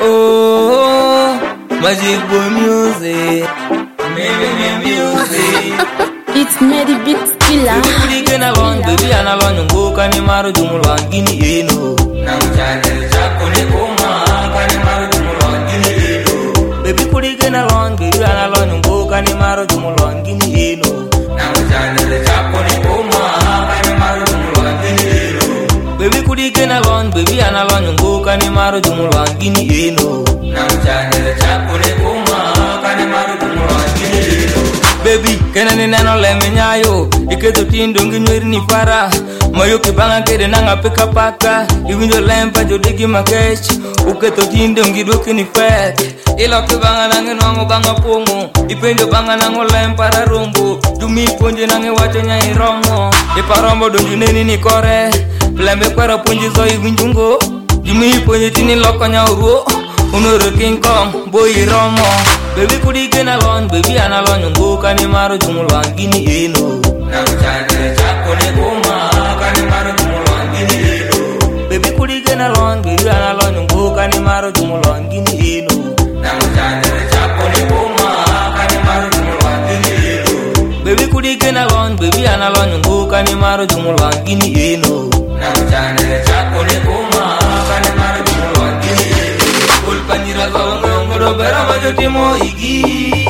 Oh, Magic Boy Music. Music. It's Mary Beats Killer. Baby, can alone, baby, and alone, go can you marry Jumulangini, no. Now, channel, Chapone, Koma, can you marry Jumulangini, baby, put it alone, baby, and alone, go can you marry Jumulangini, no. Now, channel, Chapone, Koma, can you marry Jumulangini, baby, put it alone, baby, and alone, go can you marry Jumulangini, no. Now, channel, Chapone, Koma, can you marry Jumulangini, baby, kenani neno lemenyayo iketo tindongi nweri ni para mayo kibanga kede nanga peka paka iwinjo lempa jodigi makech uketo tindongi doki ni fek ilo kibanga nange nwango banga pongo ipenjo banga nango lempa rarombo dumi ponje nange wacho nya iromo iparombo donju neni ni kore plembe kwera ponje zo iwinjungo dumi ponje tini loko nya uruo unoro King Kong boy romo baby kudi kena lon baby analon ngo kani maro Jumulangini eno nam chane chakone koma kani maro Jumulangini eno baby kudi kena lon baby analon ngo kani maro Jumulangini eno nam chane chakone koma kani maro Jumulangini eno baby kudi kena lon baby analon ngo kani maro Jumulangini eno nam chane chakone koma kani maro Jumulangini Panira ngoro bera majotimo igi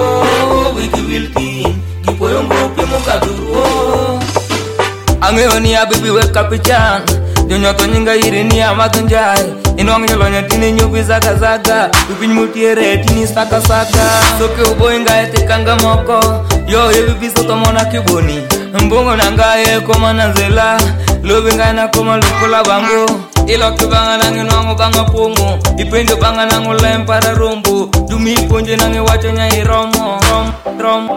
oh wiki wilki gipoyongo pimo kaduro angeoni ya baby weka pichan jonyoto nyinga irini ya matunjai inong nyolonya tini nyubi zaga upin mutiere tini saka soke uboinga etikanga moko yo yebi soto mona kiboni mbongo nangaye koma nanzela lobinga na koma lukula bango ilo kibanga nange nwango banga pongo ipenjo banga nango lempara rombo dumi ponje nange wacho nya iromo rom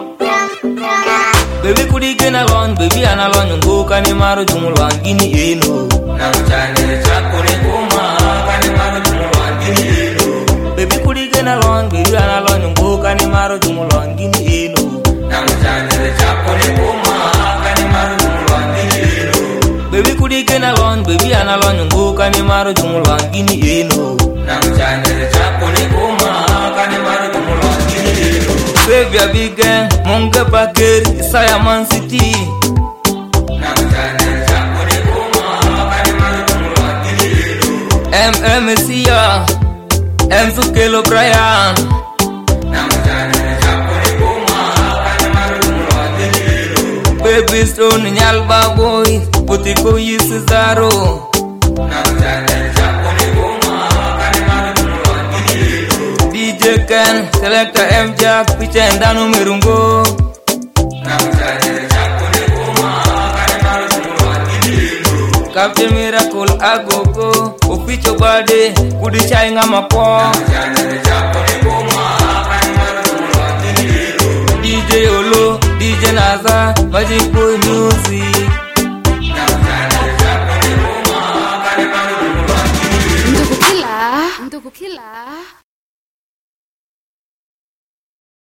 baby kudi kena lon baby analon ngo kani maro Jumulangini eno nam chane chakone koma kani maro Jumulangini eno baby kudi kena lon baby analon ngo kani maro Jumulangini eno nam chane chakone koma kani maro Jumulangini eno baby kudi kena lon baby analon ngo kani maro Jumulangini eno nam chane chakone koma kani maro Jumulangini eno baby a big gang monga baker Isaiah Man City nam chane chakone koma kani maro Jumulangini eno MMCya Mzukelo Brian nam chane chakone koma kani maro Jumulangini eno baby stone nyalba boy Putiko Yisizaro nam chane chakone koma kani maro Jumulangini eno DJ Ken Selector M Jack picha endano mirungo nam chane chakone koma kani maro Jumulangini eno Captain Miracle Agogo Opicho Bade Kudi chai ngamapo nam chane chakone koma kani maro Jumulangini eno DJ Olo DJ Naza Magic Boy Music